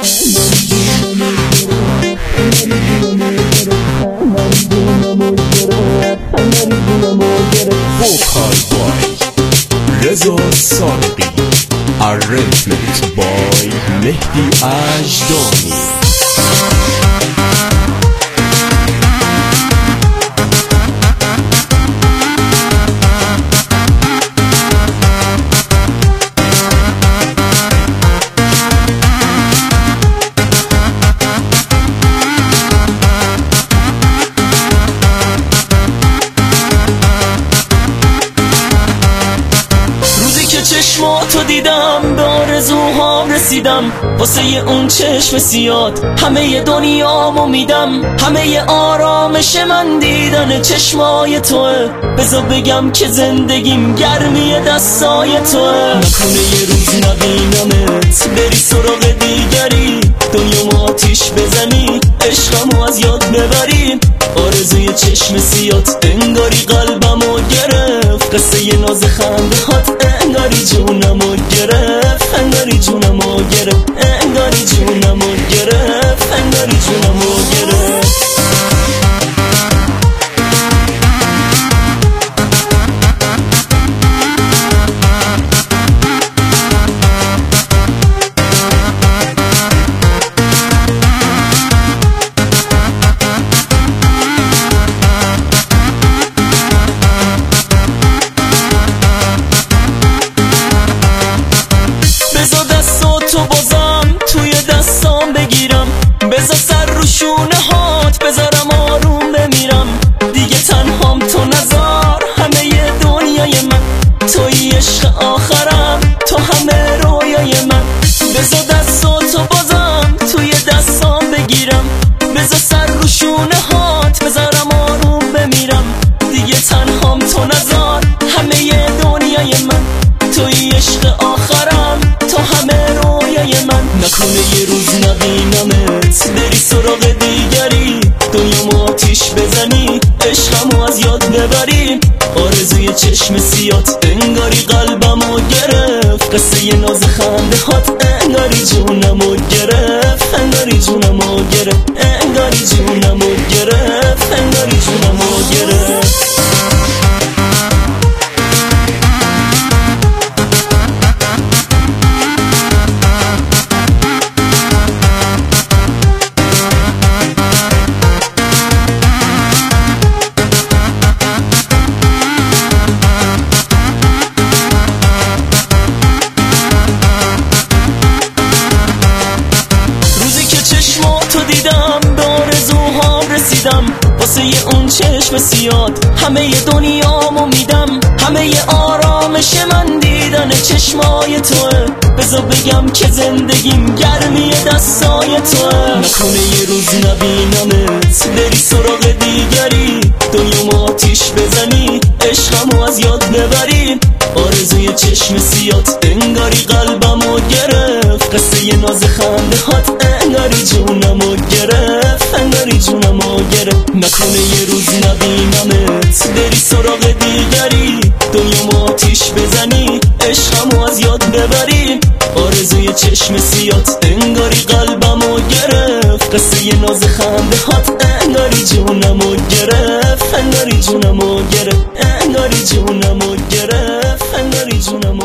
Vocal by Reza Sarqi, arrangement by Mehdi Ajdani. چشماتو دیدم، به آرزوهام رسیدم، واسه اون چشم سیاد همه دنیامو میدم. همه آرامش من دیدن چشمای توه، بذار بگم که زندگیم گرمی دستای توه. نکنه یه روز نبینمت بری سراغ دیگری، دنیامو آتیش بزنی، عشقمو از یاد ببری. آرزوی چشم سیاد انگاری قلبمو گرفت، قصه ی ناز خنده هات انگاری جونمو گرفت، انگاری جونمو گرفت، انگاری جونمو گرفت، انگاری جونمو گرفت. بذار دستاتو بازم توی دستام بگیرم، بذار سر رو شونه هات بذارم آروم بمیرم. دیگه تنهام تو نذار همه ی دنیای من، توی عشق آخرم تو همه رویای من. بذار دستاتو بازم توی دستام بگیرم، بذار سر رو شونه هات بذارم آروم بمیرم. دیگه تنهام تو نذار همه ی دنیای من، توی عشق آخرم تو همه رویای من. نکنه یه روز نبینمت بری سراغ دیگری، دنیامو آتیش بزنی، عشقمو از یاد ببری. آرزوی چشم سیات انگاری قلبمو گرفت، قصه ی ناز خنده هات انگاری جونمو گرفت، انگاری جونمو گرفت، انگاری جونمو گرفت، انگاری جونمو گرفت. دیدم به آرزوهام رسیدم، واسه اون چشم سیاد همه دنیامو میدم. همه آرامش من دیدن چشمای توه، بذار بگم که زندگیم گرمی دستای توه. نکنه یه روز نبینمت بری سراغ دیگری، دنیامو آتیش بزنی، عشقمو از یاد ببری. آرزوی چشم سیات انگاری قلبمو گرفت، قصه ی ناز خنده هات انگاری جونمو گرفت، انگاری جونمو گرفت. نکنه یه روز نبینمت بری سراغ دیگری، دنیامو آتیش بزنی، عشقمو از یاد ببری. آرزوی چشم سیات انگاری قلبمو گرفت، قصه ی ناز خنده هات انگاری جونمو گرفت، انگاری جونمو گرفت، انگاری جونمو گرفت، انگاری جونمو